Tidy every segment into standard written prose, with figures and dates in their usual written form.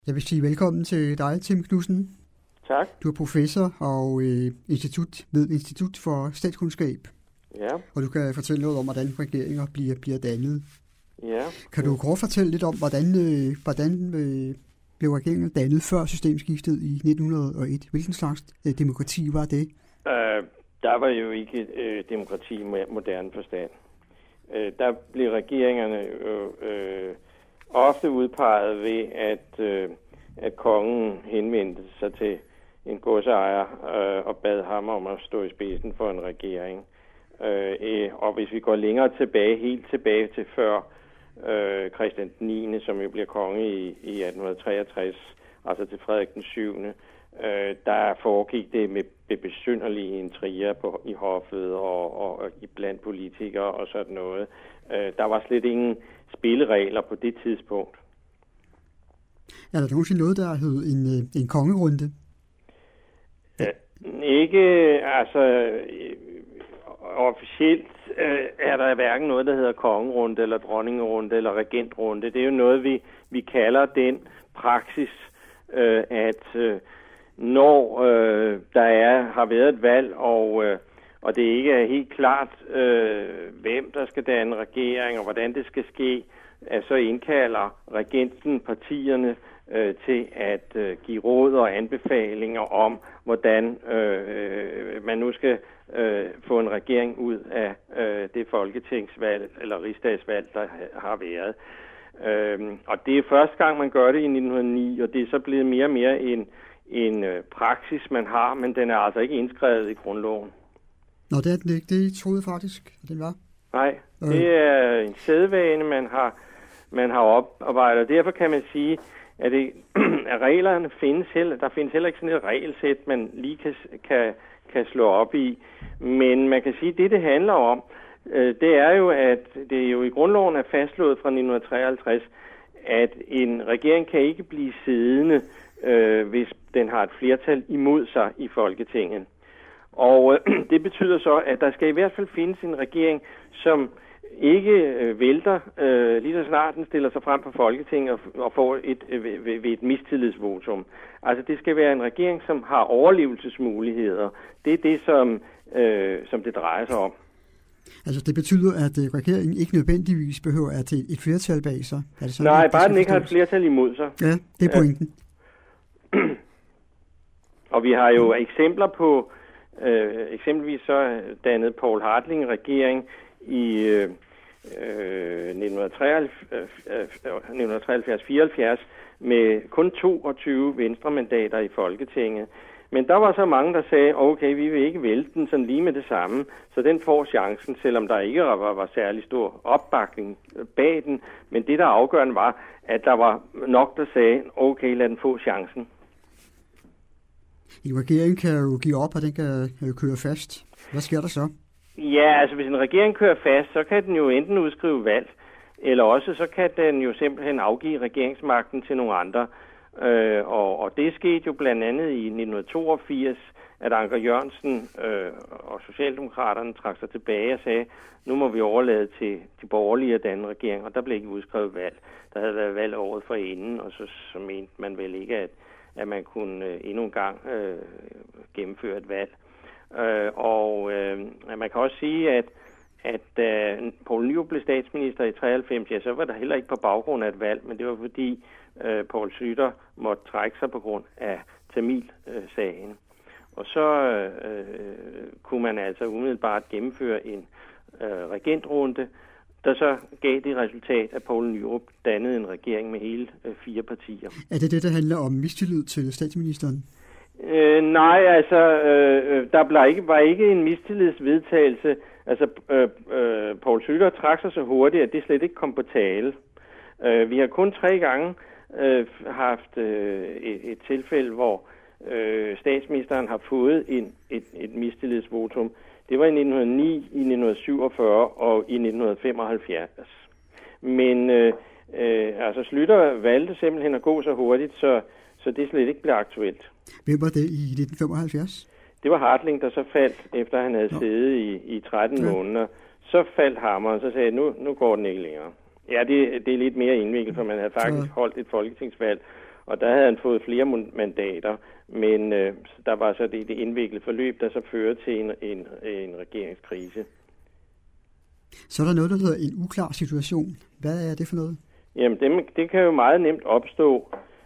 Jeg vil sige velkommen til dig, Tim Knudsen. Tak. Du er professor og Institut for Statskundskab. Ja. Og du kan fortælle noget om, hvordan regeringer bliver dannet. Ja. Kan du kort fortælle lidt om, hvordan blev regeringen dannet før systemskiftet i 1901? Hvilken slags demokrati var det? Der var jo ikke demokrati i moderne forstand. Der blev regeringerne ofte udpeget ved, at kongen henvendte sig til en godsejer og bad ham om at stå i spidsen for en regering. Og hvis vi går længere tilbage, helt tilbage til før Christian 9., som jo bliver konge i 1863, altså til Frederik den 7., der foregik det med besynderlige intriger i hoffet og blandt politikere og sådan noget. Der var slet ingen spilleregler på det tidspunkt. Er der nogensinde noget, der hed en kongerunde? Ikke, altså officielt er der hverken noget, der hedder kongerunde eller dronningerunde eller regentrunde. Det er jo noget, vi kalder den praksis, at når der har været et valg, og det ikke er helt klart, hvem der skal danne regering og hvordan det skal ske, så indkalder regenten partierne til at give råd og anbefalinger om, hvordan man nu skal få en regering ud af det folketingsvalg eller rigsdagsvalg, der har været. Og det er første gang, man gør det i 1909, og det er så blevet mere og mere en praksis, man har, men den er altså ikke indskrevet i grundloven. Nå, det er den ikke. Det troede jeg faktisk, at den var. Nej, det er en sædvane, man har oparbejdet. Derfor kan man sige, at reglerne findes der findes heller ikke sådan et regelsæt, man lige kan slå op i. Men man kan sige, at det handler om, det er jo, at det jo i grundloven er fastslået fra 1953, at en regering kan ikke blive siddende, hvis den har et flertal imod sig i Folketinget. Og det betyder så, at der skal i hvert fald findes en regering, som ikke vælter lige så snart den stiller sig frem på Folketinget og får et mistillidsvotum. Altså det skal være en regering, som har overlevelsesmuligheder. Det er det, som det drejer sig om. Altså det betyder, at regeringen ikke nødvendigvis behøver at have et flertal bag sig? Er det sådan, nej, bare den ikke har et flertal imod sig. Ja, det er pointen. Og vi har jo eksempler på, eksempelvis så dannede Poul Hartling regering i 1973-74 med kun 22 venstremandater i Folketinget. Men der var så mange, der sagde, okay, vi vil ikke vælte den sådan lige med det samme, så den får chancen, selvom der ikke var særlig stor opbakning bag den. Men det, der afgørende var, at der var nok, der sagde, okay, lad den få chancen. En regering kan jo give op, og den kan køre fast. Hvad sker der så? Ja, altså hvis en regering kører fast, så kan den jo enten udskrive valg, eller også så kan den jo simpelthen afgive regeringsmagten til nogle andre. Og det skete jo blandt andet i 1982, at Anker Jørgensen og Socialdemokraterne trak sig tilbage og sagde, nu må vi overlade til de borgerlige at danne regering, og der blev ikke udskrevet valg. Der havde været valg året forinden, og så mente man vel ikke, at man kunne endnu en gang gennemføre et valg. Man kan også sige, at da Poul Nyrup blev statsminister i 93, ja, så var der heller ikke på baggrund af et valg, men det var fordi Poul Schlüter måtte trække sig på grund af Tamil-sagen. Og så kunne man altså umiddelbart gennemføre en regentrunde, der så gav det resultat, at Poul Nyrup dannede en regering med hele 4 partier. Er det det, der handler om mistillid til statsministeren? Nej, altså, der var ikke en mistillidsvedtagelse. Altså, Poul Schlüter trak sig så hurtigt, at det slet ikke kom på tale. Vi har kun 3 gange haft et tilfælde, hvor statsministeren har fået et mistillidsvotum. Det var i 1909, i 1947 og i 1975. Men altså Schlüter valgte simpelthen at gå så hurtigt, så det slet ikke blev aktuelt. Hvem var det i 1975? Det var Hartling, der så faldt, efter han havde siddet i 13 måneder. Så faldt hammeren, så sagde nu går den ikke længere. Ja, det er lidt mere indviklet, for man havde faktisk holdt et folketingsvalg, Og der havde han fået flere mandater, men der var så det indviklede forløb, der så førte til en regeringskrise. Så er der noget, der hedder en uklar situation. Hvad er det for noget? Jamen, det kan jo meget nemt opstå,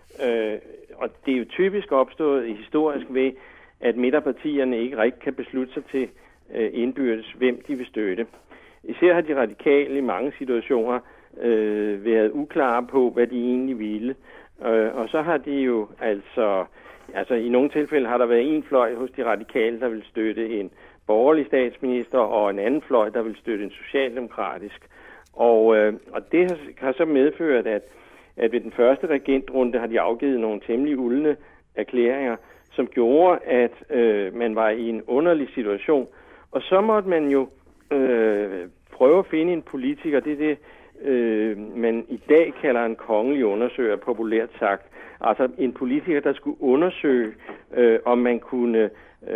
og det er jo typisk opstået historisk ved, at midterpartierne ikke rigtig kan beslutte sig til indbyrdes, hvem de vil støtte. Især har de radikale i mange situationer været uklare på, hvad de egentlig ville. Og så har de jo altså i nogle tilfælde har der været en fløj hos de radikale, der vil støtte en borgerlig statsminister, og en anden fløj, der vil støtte en socialdemokratisk. Og det har så medført, at ved den første regentrunde har de afgivet nogle temmelig uldne erklæringer, som gjorde, at man var i en underlig situation. Og så måtte man jo prøve at finde en politiker, det er det, man i dag kalder en kongelig undersøger, populært sagt. Altså en politiker, der skulle undersøge, om man kunne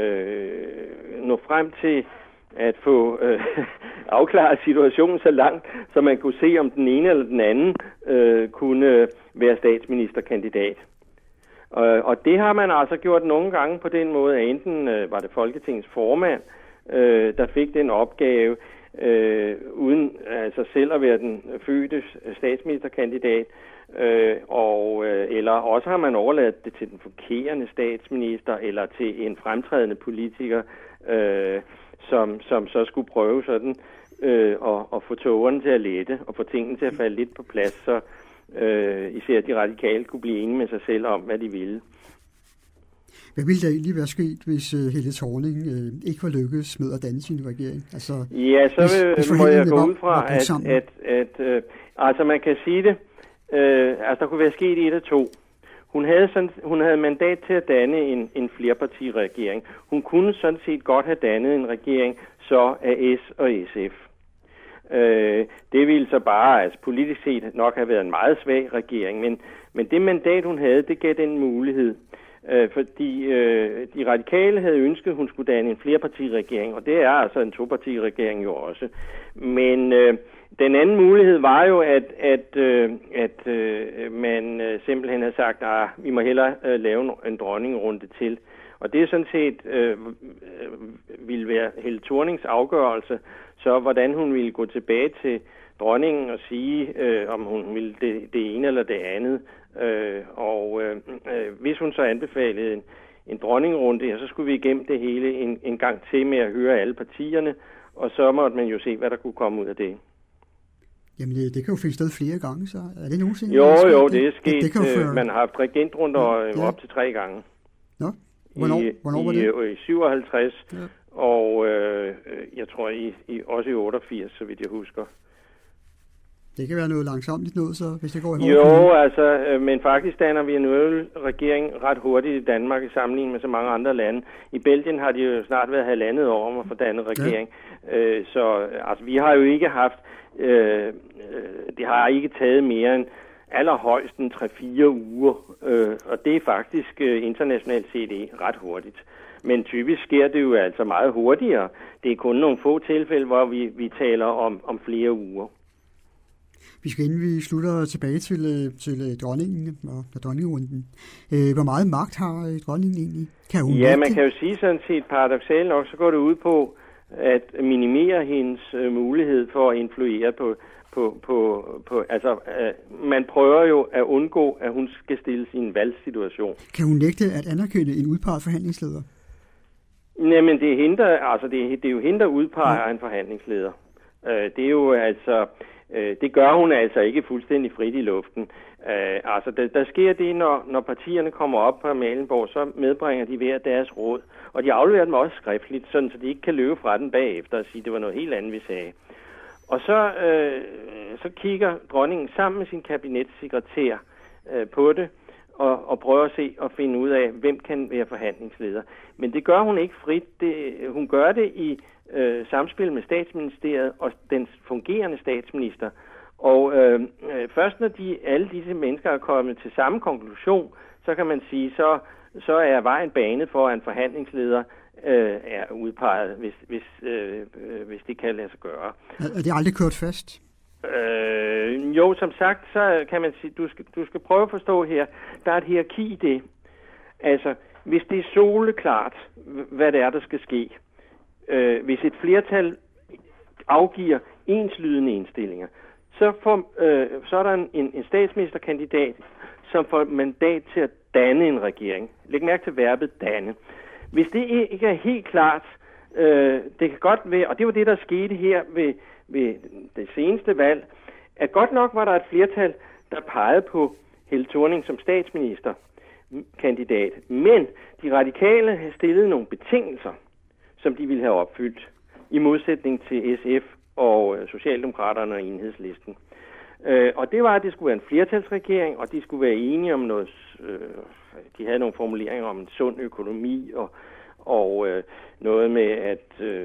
nå frem til at få afklaret situationen så langt, så man kunne se, om den ene eller den anden kunne være statsministerkandidat. Og det har man altså gjort nogle gange på den måde, at enten var det Folketingets formand, der fik den opgave, uden altså selv at være den fødte statsministerkandidat, eller også har man overladt det til den fungerende statsminister eller til en fremtrædende politiker, som så skulle prøve sådan at få tågerne til at lette og få tingene til at falde lidt på plads, så især de radikale kunne blive enige med sig selv om, hvad de ville. Hvad ville der egentlig være sket, hvis Helle Thorning ikke var lykkedes med at danne sin regering? Altså, ja, så må jeg gå ud fra, at altså man kan sige det, altså der kunne være sket et af to. Hun havde mandat til at danne en flerpartiregering. Hun kunne sådan set godt have dannet en regering så af S og SF. Det ville så bare, altså politisk set nok have været en meget svag regering, men det mandat hun havde, det gav den mulighed. Fordi de radikale havde ønsket, at hun skulle danne en flerpartiregering, og det er altså en topartiregering jo også. Men den anden mulighed var jo, at man simpelthen havde sagt, at vi må hellere lave en dronningerunde til. Og det er sådan set ville være Helle Thornings afgørelse, så hvordan hun ville gå tilbage til dronningen og sige, om hun ville det ene eller det andet. Hvis hun så anbefalede en dronningerunde, ja, så skulle vi igennem det hele en gang til med at høre alle partierne, og så måtte man jo se, hvad der kunne komme ud af det. Jamen, det kan jo finde sted flere gange, så er det nogensinde? Jo, det er sket. Det man har haft regentrunder op til 3 gange. Nå, hvornår var det? I 57, ja. Og jeg tror også i 88, så vidt jeg husker. Det kan være noget langsomt noget, så hvis det går i hårdt. Men faktisk danner vi en regering ret hurtigt i Danmark i sammenligning med så mange andre lande. I Belgien har de jo snart været 1,5 år om at få dannet regering. Ja. Så altså, vi har jo ikke haft, det har ikke taget mere end allerhøjst 3-4 uger, og det er faktisk internationalt set ret hurtigt. Men typisk sker det jo altså meget hurtigere. Det er kun nogle få tilfælde, hvor vi taler om flere uger. Vi skal inden vi slutter tilbage til dronningen og dronningerunden. Hvor meget magt har dronningen egentlig? Man kan jo sige sådan set paradoksalt nok, så går det ud på at minimere hendes mulighed for at influere på man prøver jo at undgå, at hun skal stilles i en valgsituation. Kan hun nægte at anerkende en udpeget forhandlingsleder? Jamen det er jo hende, der udpeger en forhandlingsleder. Det er jo altså det gør hun altså ikke fuldstændig frit i luften. Der sker det, når partierne kommer op på Amalienborg, så medbringer de hver deres råd. Og de afleverer dem også skriftligt, sådan, så de ikke kan løbe fra den bagefter og sige, at det var noget helt andet, vi sagde. Og så kigger dronningen sammen med sin kabinetssekretær på det, og prøver at se og finde ud af, hvem kan være forhandlingsleder. Men det gør hun ikke frit. Hun gør det i samspil med statsministeriet og den fungerende statsminister. Og først når alle disse mennesker er kommet til samme konklusion, så kan man sige, så er vejen banet for, at en forhandlingsleder er udpeget, hvis det kan lade sig gøre. Er det aldrig kørt fast? Jo, som sagt, så kan man sige, du skal prøve at forstå her, der er et hierarki i det. Altså, hvis det er soleklart, hvad det er, der skal ske, hvis et flertal afgiver enslydende indstillinger, så er der en statsministerkandidat, som får mandat til at danne en regering. Læg mærke til verbet danne. Hvis det ikke er helt klart, det kan godt være, og det var det, der skete her ved det seneste valg, at godt nok var der et flertal, der pegede på Helle Thorning som statsministerkandidat, men de radikale havde stillet nogle betingelser, som de ville have opfyldt, i modsætning til SF og Socialdemokraterne og Enhedslisten. Og det var, at det skulle være en flertalsregering, og de skulle være enige om noget, de havde nogle formuleringer om en sund økonomi, og noget med, at,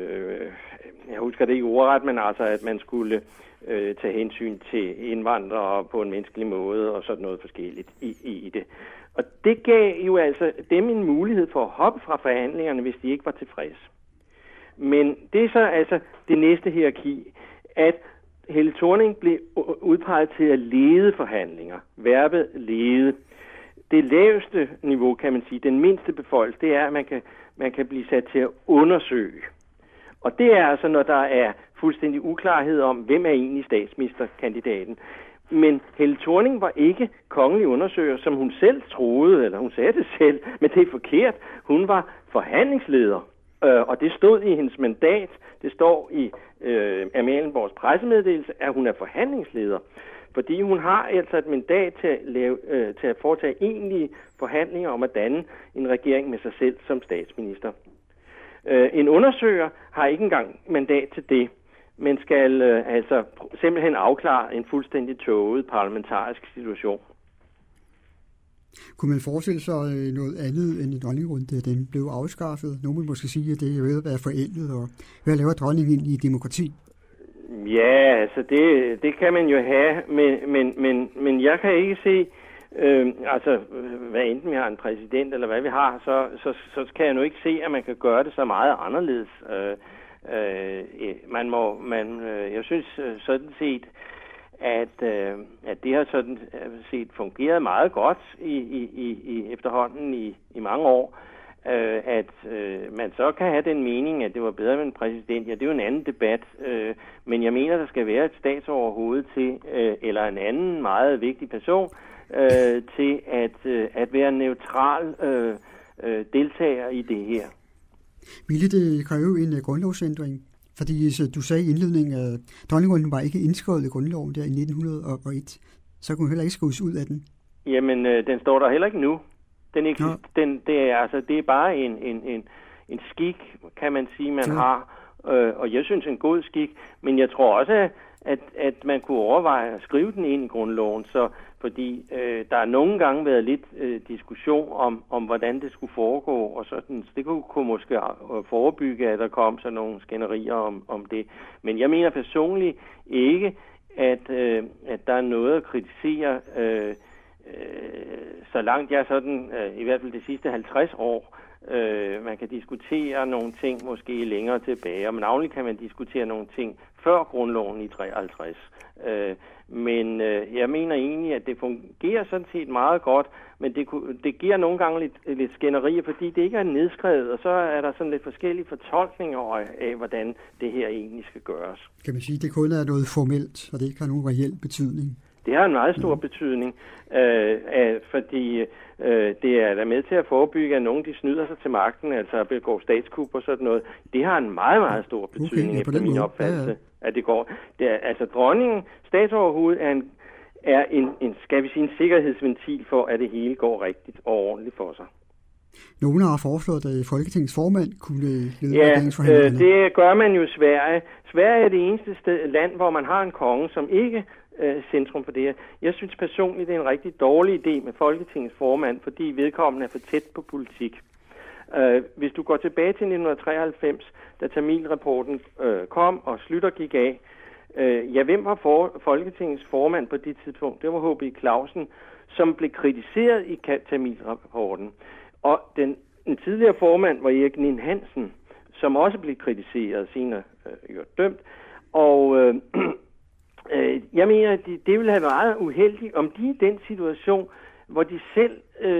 jeg husker det ikke ordret, men altså, at man skulle tage hensyn til indvandrere på en menneskelig måde, og sådan noget forskelligt i det. Og det gav jo altså dem en mulighed for at hoppe fra forhandlingerne, hvis de ikke var tilfredse. Men det er så altså det næste hierarki, at Helle Thorning blev udpeget til at lede forhandlinger. Verbet lede. Det laveste niveau, kan man sige, den mindste beføjelse, det er, at man kan blive sat til at undersøge. Og det er altså, når der er fuldstændig uklarhed om, hvem er egentlig statsministerkandidaten. Men Helle Thorning var ikke kongelig undersøger, som hun selv troede, eller hun sagde det selv, men det er forkert. Hun var forhandlingsleder, og det stod i hendes mandat. Det står i Amalienborgs pressemeddelelse, at hun er forhandlingsleder. Fordi hun har altså et mandat til at foretage egentlige forhandlinger om at danne en regering med sig selv som statsminister. En undersøger har ikke engang mandat til det, men skal altså simpelthen afklare en fuldstændig tåget parlamentarisk situation. Kunne man forestille sig noget andet end en dronningerunde, da den blev afskaffet? Nogen vil måske sige, at det er ved at være forældet, og hvad laver dronningen ind i demokrati? Ja, altså det kan man jo have, men jeg kan ikke se, altså hvad enten vi har en præsident eller hvad vi har, så kan jeg nu ikke se, at man kan gøre det så meget anderledes. Jeg synes sådan set, at det har sådan set fungeret meget godt i efterhånden i mange år, at man så kan have den mening, at det var bedre med en præsident. Ja, det er jo en anden debat, men jeg mener, der skal være et statsoverhoved til, eller en anden meget vigtig person, til at være neutral deltager i det her. Ville det kræve en grundlovsændring? Fordi du sagde i indledningen, at dronningerunden var ikke indskrevet i grundloven der i 1901. Så kunne hun heller ikke skrives ud af den. Jamen, den står der heller ikke nu. Det er bare en skik, kan man sige, man har. Og jeg synes en god skik. Men jeg tror også, at man kunne overveje at skrive den ind i grundloven, fordi der har nogle gange været lidt diskussion om, hvordan det skulle foregå, og sådan, så det kunne måske forebygge, at der kom sådan nogle skænderier om det. Men jeg mener personligt ikke, at der er noget at kritisere, så langt jeg sådan, i hvert fald de sidste 50 år. Man kan diskutere nogle ting måske længere tilbage, og navnlig kan man diskutere nogle ting før grundloven i 53. Men jeg mener egentlig, at det fungerer sådan set meget godt, men det giver nogle gange lidt skænderier, fordi det ikke er nedskrevet, og så er der sådan lidt forskellige fortolkninger af, hvordan det her egentlig skal gøres. Kan man sige, at det kun er noget formelt, og det ikke har nogen reel betydning? Det har en meget stor betydning, fordi det er der med til at forebygge, at nogen de snyder sig til magten, altså begår statskup og sådan noget. Det har en meget, meget stor betydning, efter min opfattelse, at det går. Altså dronningen, statsoverhovedet, er en, skal vi sige, en sikkerhedsventil for, at det hele går rigtigt og ordentligt for sig. Nogen har foreslået, at Folketingets formand kunne lede regeringsforhandlingerne. Det gør man jo i Sverige. Sverige er det eneste land, hvor man har en konge, som ikke centrum for det her. Jeg synes personligt, det er en rigtig dårlig idé med Folketingets formand, fordi vedkommende er for tæt på politik. Hvis du går tilbage til 1993, da Tamilrapporten kom og Schlüter gik af, hvem var Folketingets formand på det tidspunkt? Det var H.B. Clausen, som blev kritiseret i Tamilrapporten. Og den tidligere formand var Erik Ninn-Hansen, som også blev kritiseret, senere dømt. Jeg mener, at det ville have været uheldigt, om de i den situation, hvor de selv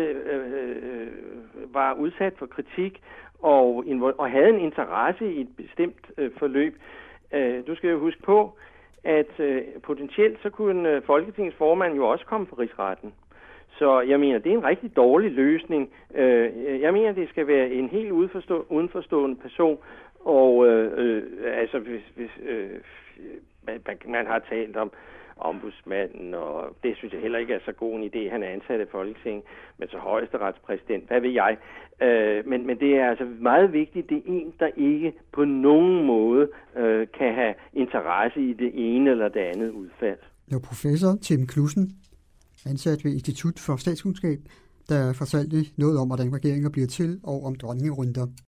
var udsat for kritik og havde en interesse i et bestemt forløb. Du skal jo huske på, at potentielt så kunne Folketingets formand jo også komme for rigsretten. Så jeg mener, det er en rigtig dårlig løsning. Jeg mener, det skal være en helt udenforstående person, og altså hvis man har talt om ombudsmanden, og det synes jeg heller ikke er så god en idé, han er ansat i Folketinget, men så højesteretspræsident, hvad ved jeg. Men det er altså meget vigtigt, det er en, der ikke på nogen måde kan have interesse i det ene eller det andet udfald. Det var professor Tim Knudsen, ansat ved Institut for Statskundskab, der fortalte noget om, hvordan regeringer bliver til, og om dronningerunder.